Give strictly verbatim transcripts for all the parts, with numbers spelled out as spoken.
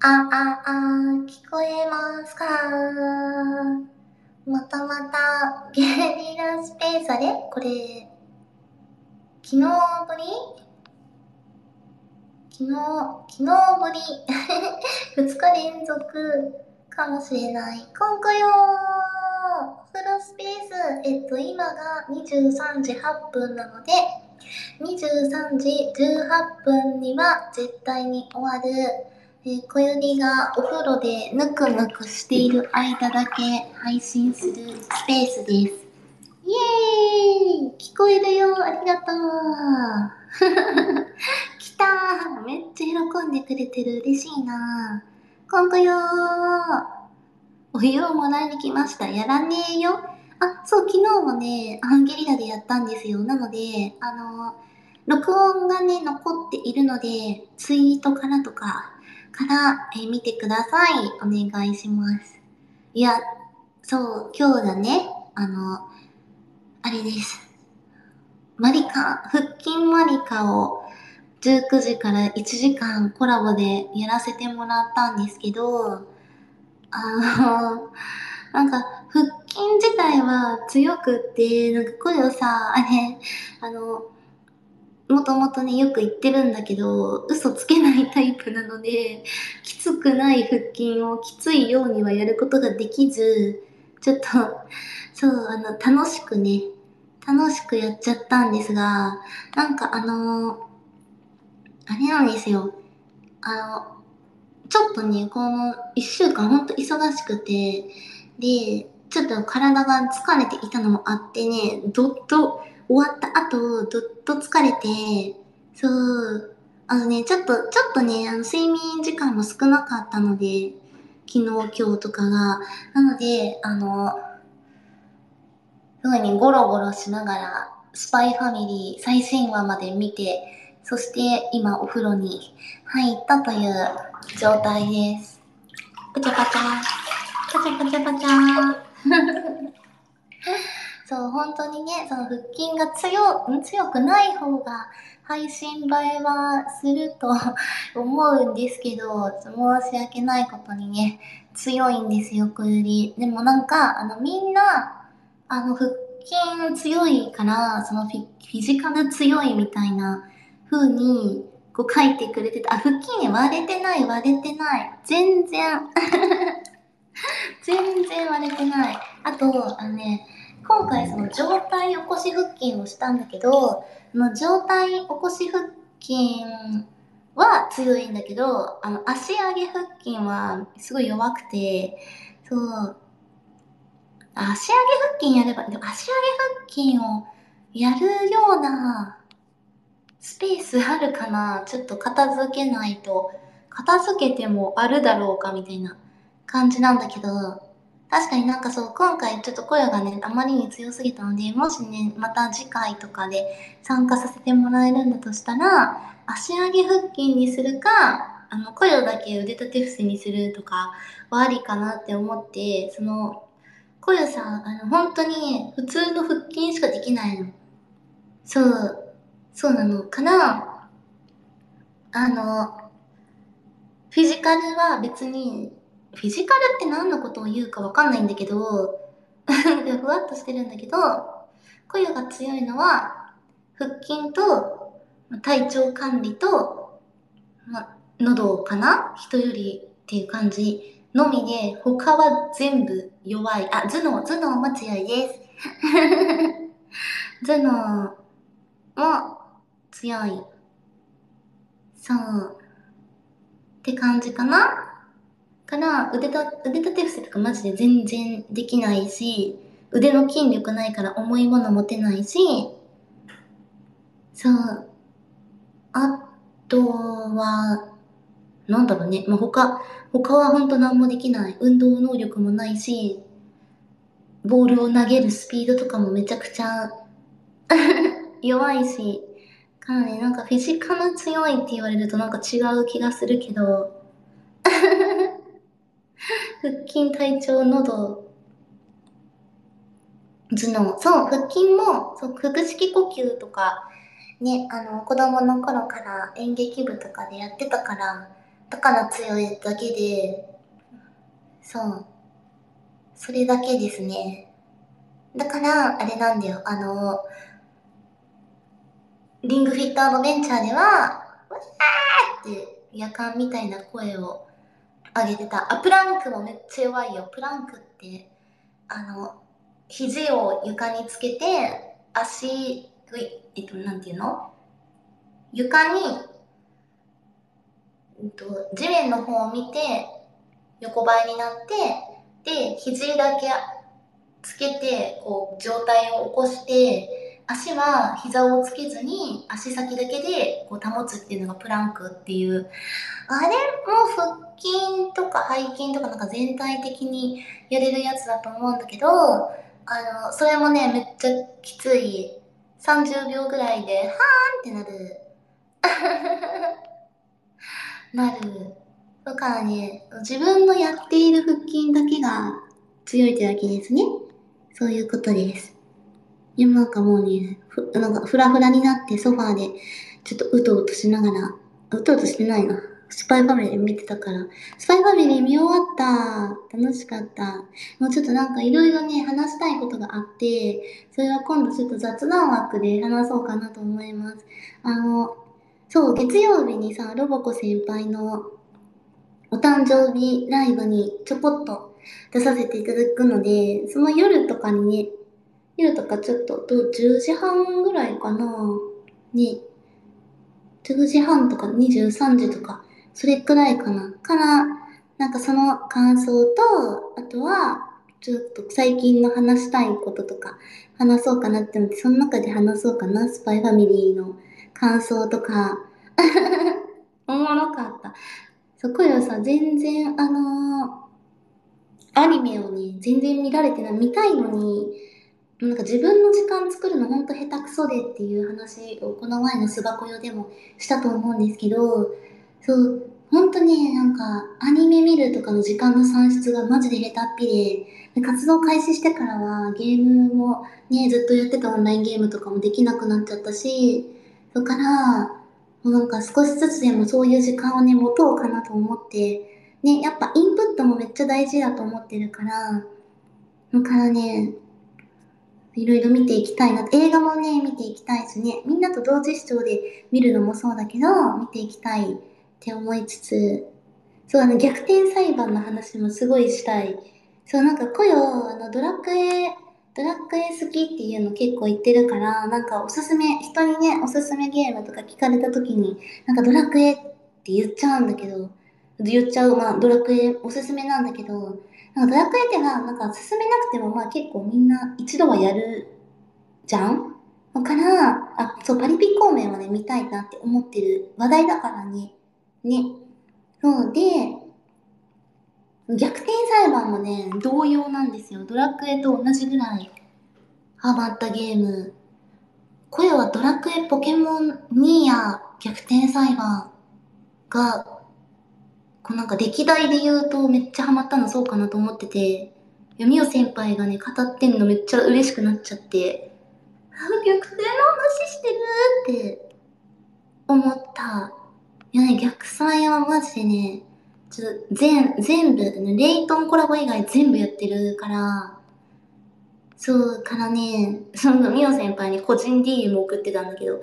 あ、あ、あ、聞こえますか？またまた、ゲリラスペース。あれこれ、昨日ぶり昨日、昨日ぶりふつか連続かもしれない。今回は、フルスペース。えっと、今がにじゅうさんじはっぷんなので、にじゅうさんじじゅうはっぷんには絶対に終わる。えー、小よりがお風呂でぬくぬくしている間だけ配信するスペースです。イエーイ、聞こえるよ、ありがとう。来たー、めっちゃ喜んでくれてる、嬉しいなー。今後よー、お湯をもらいに来ました。やらねえよ。あ、そう、昨日もね、アンゲリラでやったんですよ。なので、あの、録音がね、残っているので、ツイートからとか、から、えー見てください。お願いします。いや、そう、今日だね、あの、あれです。マリカ、腹筋マリカをじゅうくじからいちじかんコラボでやらせてもらったんですけど、あの、なんか、腹筋自体は強くって、なんか声をさ、あれ、あの、もともとね、よく言ってるんだけど、嘘つけないタイプなので、きつくない腹筋をきついようにはやることができず、ちょっと、そう、あの、楽しくね、楽しくやっちゃったんですが、なんかあのあれなんですよ。あの、ちょっとね、この一週間ほんと忙しくて、で、ちょっと体が疲れていたのもあってね、どっと終わった後、どっと疲れて、そう、あのね、ちょっと、ちょっとね、あの、睡眠時間も少なかったので、昨日、今日とかが。なので、あの、すごいね、ゴロゴロしながら、スパイファミリー最新話まで見て、そして今お風呂に入ったという状態です。パチャパチャ、パチャパチャパチャ。そう、本当にね、その腹筋が強、強くない方が配信映えはすると思うんですけど、申し訳ないことにね、強いんですよ、こより。でもなんか、あの、みんな、あの、腹筋強いから、そのフィフィジカル強いみたいな風に、こう書いてくれてた。あ、腹筋ね、割れてない、割れてない。全然。全然割れてない。あと、あのね、今回その上体起こし腹筋をしたんだけど、その上体起こし腹筋は強いんだけど、あの足上げ腹筋はすごい弱くて、そう、足上げ腹筋やれば、でも足上げ腹筋をやるようなスペースあるかな、ちょっと片付けないと。片付けてもあるだろうかみたいな感じなんだけど、確かになんかそう、今回ちょっと声がね、あまりに強すぎたので、もしね、また次回とかで参加させてもらえるんだとしたら、足上げ腹筋にするか、あの、声だけ腕立て伏せにするとかはありかなって思って、その、声さん、あの、本当に普通の腹筋しかできないの。そう、そうなのかな。あの、フィジカルは別に、フィジカルって何のことを言うかわかんないんだけど、ふわっとしてるんだけど、声が強いのは、腹筋と体調管理と、ま、喉かな人よりっていう感じのみで、他は全部弱い。あ、頭脳、頭脳も強いです。頭脳も強い。そう。って感じかなから腕た腕立て伏せとかマジで全然できないし、腕の筋力ないから重いもの持てないし、そう、あとは、なんだろうね、まあ、他、他はほんと何もできない。運動能力もないし、ボールを投げるスピードとかもめちゃくちゃ弱いし、かなりなんかフィジカル強いって言われるとなんか違う気がするけど、腹筋、体調、喉、頭脳。そう、腹筋も、そう、腹式呼吸とか、ね、あの、子供の頃から演劇部とかでやってたから、 だから強いだけで、そう。それだけですね。だから、あれなんだよ。あの、リングフィットアドベンチャーでは、わーって夜間みたいな声を上げてた。あ、プランクもめっちゃ弱いよ。プランクって、あの、肘を床につけて、足、えっと、なんていうの床に、えっと、地面の方を見て、横ばいになって、で、肘だけつけて、こう、上体を起こして、足は膝をつけずに、足先だけでこう保つっていうのがプランクっていう。あれも腹筋とか背筋とかなんか全体的にやれるやつだと思うんだけど、あの、それもね、めっちゃきつい。さんじゅうびょうぐらいで、はーんってなる。なる。だからね、自分のやっている腹筋だけが強いってだけですね。そういうことです。いや、なんかもうね、ふ、なんかフラフラになってソファーでちょっとうとうとしながら、うとうとしてないな。スパイファミリー見てたから。スパイファミリー見終わった。楽しかった。もうちょっとなんかいろいろね、話したいことがあって、それは今度ちょっと雑談枠で話そうかなと思います。あの、そう、月曜日にさ、ロボコ先輩のお誕生日ライブにちょこっと出させていただくので、その夜とかにね、夜とかちょっと、どじゅうじはんぐらいかなに、じゅうじはんとかにじゅうさんじとか、それくらいかなから、なんかその感想と、あとは、ちょっと最近の話したいこととか話そうかなって思って、その中で話そうかな、スパイファミリーの感想とか、おもろかった。そこよさ、全然、あのーアニメをね、全然見られてない、見たいのに、なんか自分の時間作るのほんと下手くそでっていう話をこの前の巣箱用でもしたと思うんですけど、そう、ほんとね、なんかアニメ見るとかの時間の算出がマジで下手っぴで、で活動開始してからはゲームもね、ずっとやってたオンラインゲームとかもできなくなっちゃったし、だから、もうなんか少しずつでもそういう時間をね、持とうかなと思って、ね、やっぱインプットもめっちゃ大事だと思ってるから、だからね、いろいろ見ていきたいな。映画もね、見ていきたいしね。みんなと同時視聴で見るのもそうだけど、見ていきたいって思いつつ、そうだね、逆転裁判の話もすごいしたい。そう、なんか、こよ、あの、ドラクエ、ドラクエ好きっていうの結構言ってるから、なんかおすすめ、人にね、おすすめゲームとか聞かれた時に、なんかドラクエって言っちゃうんだけど、言っちゃう、まあ、ドラクエおすすめなんだけど、なんかドラクエっては、なんか進めなくても、まあ結構みんな一度はやるじゃんだから、あ、そう、パリピ孔明はね、見たいなって思ってる話題だからね。ね。そうで、逆転裁判もね、同様なんですよ。ドラクエと同じぐらいハマったゲーム。声はドラクエポケモンニーや逆転裁判が、こうなんか歴代で言うとめっちゃハマったのそうかなと思ってて、みお先輩がね、語ってんのめっちゃ嬉しくなっちゃって、あ、逆転の話してるって思った。いやね、逆サイはマジでね、ちょっと全、全部、レイトンコラボ以外全部やってるから、そうからね、そのミオ先輩に個人 ディーエム 送ってたんだけど、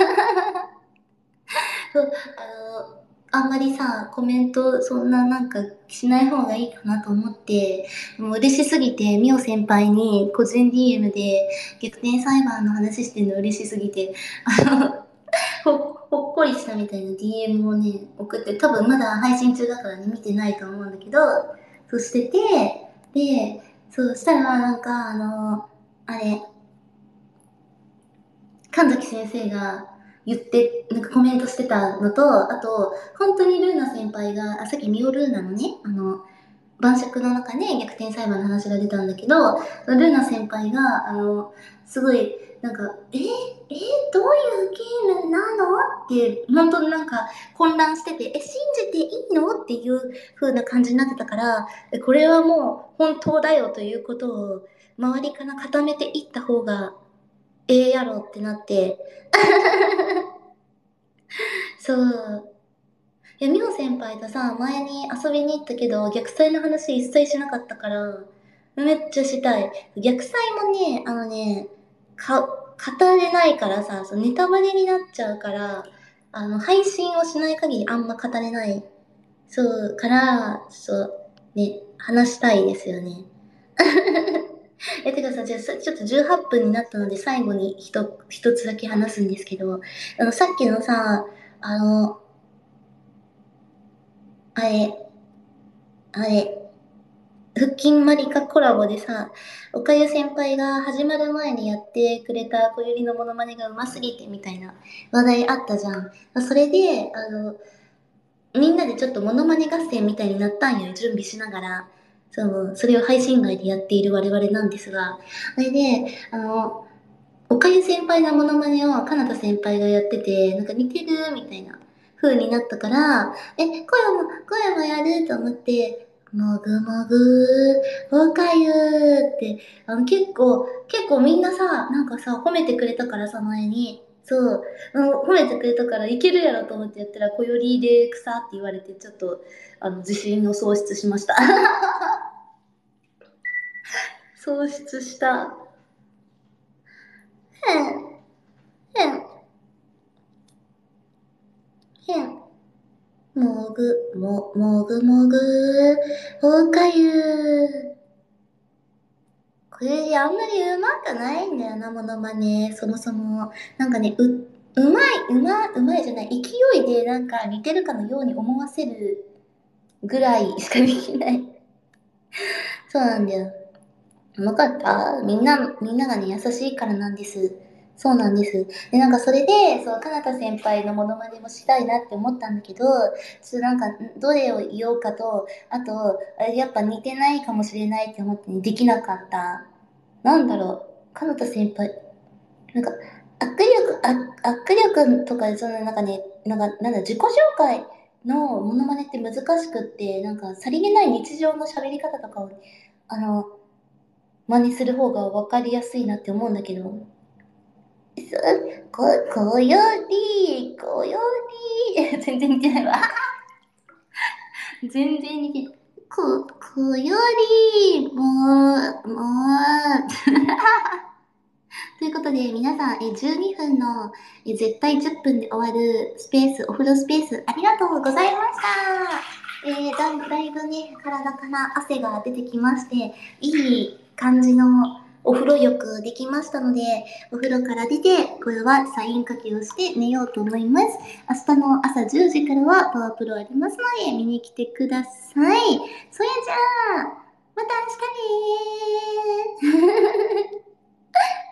そう、あの、あんまりさ、コメントそんななんかしない方がいいかなと思って、もう嬉しすぎて、ミオ先輩に個人 ディーエム で逆転裁判の話してるの嬉しすぎて、あの、ほほっこりしたみたいな ディーエム をね、送って、多分まだ配信中だからね、見てないと思うんだけど、そうしてて、で、そうしたらなんか、あの、あれ、神崎先生が言って、なんかコメントしてたのと、あと、本当にルーナ先輩が、あ、さっきミオルーナのね、あの、晩酌の中で逆転裁判の話が出たんだけど、ルーナ先輩が、あの、すごい、なんか、えー、えー、どういうゲームなのって、本当になんか混乱してて、え、信じていいのっていう風な感じになってたから、これはもう本当だよということを周りから固めていった方がええやろってなって、そう。 いや、みほ先輩とさ、前に遊びに行ったけど、虐待の話一切しなかったから、めっちゃしたい。虐待もね、あのね、か、語れないからさ、そうネタバレになっちゃうから、あの、配信をしない限りあんま語れない。そう、から、そう、ね、話したいですよね。え、てかさ、じゃあさ、ちょっとじゅうはっぷんになったので、最後にひと、一つだけ話すんですけど、あの、さっきのさ、あの、あれ、あれ、腹筋マリカコラボでさ、おかゆ先輩が始まる前にやってくれた小百合のモノマネがうますぎてみたいな話題あったじゃん。それで、あの、みんなでちょっとモノマネ合戦みたいになったんよ、準備しながら。その、それを配信外でやっている我々なんですが。それで、あの、おかゆ先輩のモノマネをかなた先輩がやってて、なんか似てるみたいな風になったから、え、声も、声もやると思って、もぐもぐー、おかゆーって、あの結構、結構みんなさ、なんかさ、褒めてくれたからさ、前に。そう、あの褒めてくれたからいけるやろと思ってやったら、小よりで草って言われて、ちょっと、あの、自信を喪失しました。喪失した。へん、へん、へん。もぐ、も、もぐもぐ、おかゆ。これあんまりうまくないんだよな、モノマネ。そもそも。なんかね、う、うまい、うま、うまいじゃない。勢いでなんか似てるかのように思わせるぐらいしかできない。そうなんだよ。うまかったみんな、みんながね、優しいからなんです。そうなんです。で、なんかそれで、そう、かなた先輩のモノマネもしたいなって思ったんだけど、ちょっとなんか、どれを言おうかと、あと、あれやっぱ似てないかもしれないって思ってねできなかった。なんだろう、かなた先輩、なんか、握力、あ握力とか、そのなんかね、なんか、なんだ、自己紹介のモノマネって難しくって、なんか、さりげない日常の喋り方とかを、あの、真似する方が分かりやすいなって思うんだけど、こ、こより、こより、全然似てないわ。全然似てない。こ、こより、もう、もう。ということで、皆さん、えじゅうにふんのえ絶対じゅっぷんで終わるスペース、お風呂スペース、ありがとうございました。えー、だだいぶね、体から汗が出てきまして、いい感じのお風呂浴できましたので、お風呂から出て、これはサイン書きをして寝ようと思います。明日の朝じゅうじからはパワープロありますので、見に来てください。それじゃあ、また明日ねー。